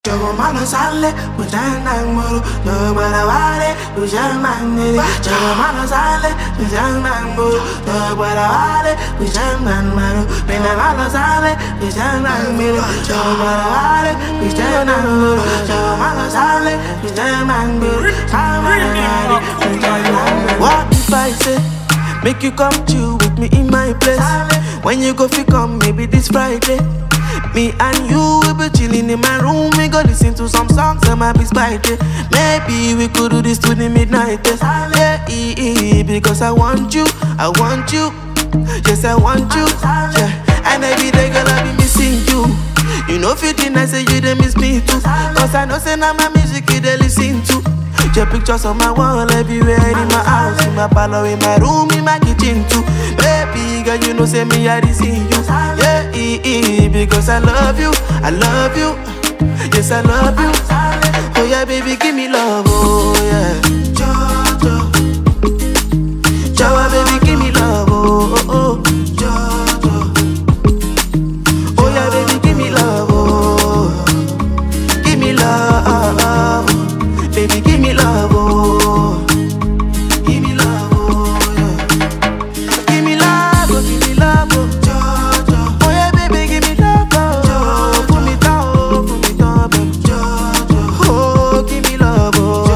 Jogo malo sale, pujan nang muru. Jogo balawale, pujan nang muru. Jogo malo sale, pujan nang muru. Jogo balawale, pujan nang muru. Pena malo sale, pujan nang muru. Jogo balawale, pujan nang muru. Jogo malo sale, pujan nang muru. What if I say, make you come chill with me in my place? When you go fi come, maybe this Friday. Me and you will be chilling in my room. We go listen to some songs and my beats by day. Maybe we could do this to the midnight test. Yeah, because I want you, I want you. Yes, I want you. Yeah, and every day girl I be missing you. You know 15 I say you they miss me too. Cause I know say now my music you they listen to. Your pictures on my wall everywhere, in my house, in my parlor, in my room, in my kitchen too. Baby girl, you know say me I see you. Yeah, because I love you, I love you. Yes, I love you. Oh yeah, baby, give me love, oh yeah. Jojo, Jojo, baby, give me love, oh oh. Jojo, oh yeah, baby, give me love, oh. Give me love, baby, give me love, oh. Give me love, oh yeah. Give me love, oh, give me love, oh. Jojo, oh yeah, baby, give me love, oh. Put me down, baby. Jojo, oh, give me love,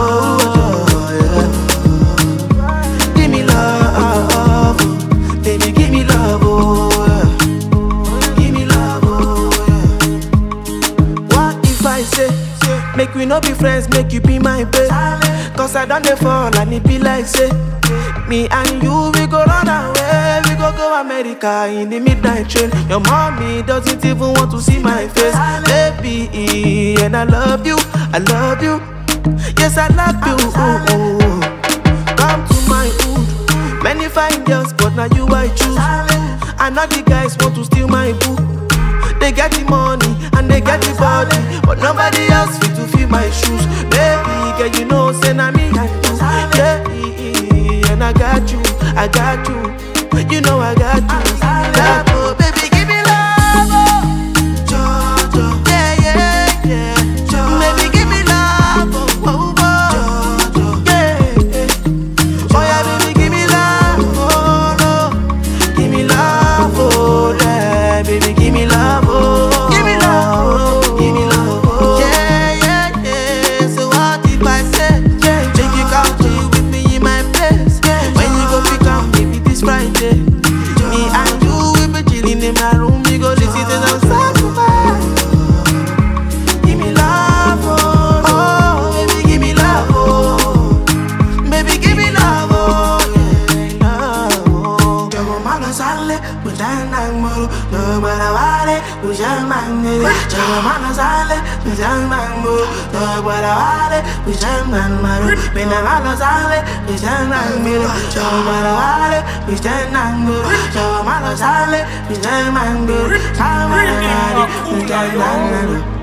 oh yeah. Give me love, baby, give me love, oh yeah. Give me love, oh yeah. What if I say, make we no be friends, make you be my babe? Cause I done the fall and it be like say, me and you, we go run away. We go America in the midnight train. Your mommy doesn't even want to see my face. Baby, and I love you, I love you. Yes, I love you. Ooh, ooh. Come to my hood. Many fine girls, but now you I choose. I know the guys want to steal my boo. They get the money and they get the body, but nobody else fit to fill my shoes. Baby girl, you know say na me and you. Yeah, and I got you, I got you. You know I got you. Love, oh, baby, give me love, oh. Jojo, yeah, yeah, yeah. Jojo, baby, give me love, oh, oh, oh. Jojo, yeah. Oh yeah, baby, give me love, oh no. Give me love, oh yeah, baby, give me love, oh. Give me love, oh. Give me love, oh. Yeah, yeah, yeah. So what if I say, yeah, take you out chill with me in my place? Yeah, when you go pick up, maybe this Friday. Me and you will be chilling in my room. We go listen to some sacrifice. Give me love, oh, oh, baby, give me love, oh, baby, give me love, oh, yeah, love, oh. Jogo malo sale, pujan nang muru. Jogo balawale, pujan nang muru. Jogo malo sale, pujan nang muru. Jogo balawale, pujan nang muru. Pena malo sale, pujan nang muru. Jogo balawale, pujan nang muru. Jogo malo sale, pujan nang muru. Pujan nang muru.